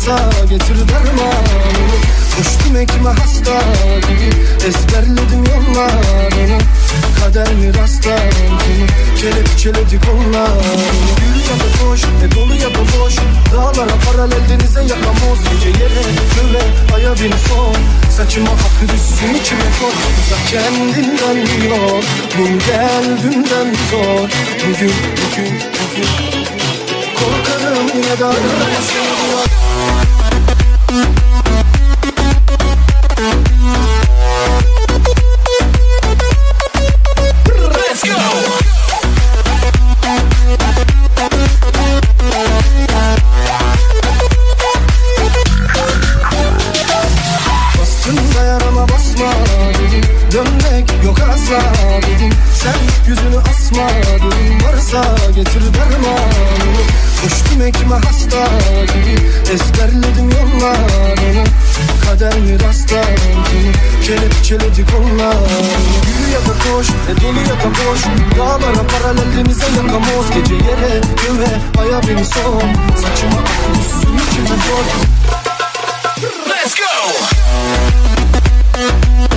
varsa getir dermanını. Koştum ekme hasta gibi, ezberledim yollarını. Kader mi rastlantını, kelepçeledi kollarını. Yürü ya da koş, dolu ya da boş. Dağlara paralel, denize yakamoz. Gece yere göve, aya bin son. Saçıma akı düşsün içime koy. Uzak kendinden yok, bu gel dünden zor. Bugün korkarım yine de arasın. Let's go! Bastın da yarama basma dedim, dönmek yok asla dedim. Sen yüzünü asma dedim, varsa getir dermanını. Koştum ekme hasta gibi, ezberledim yollarını. Kader mi rastlantını, kelepçeledi kollarını. Yürü ya da koş, dolu ya da boş. Dağlara paralel, denize yakamoz. Gece yere göve, aya beni son. Saçıma akıl üstün içime koy. Let's go!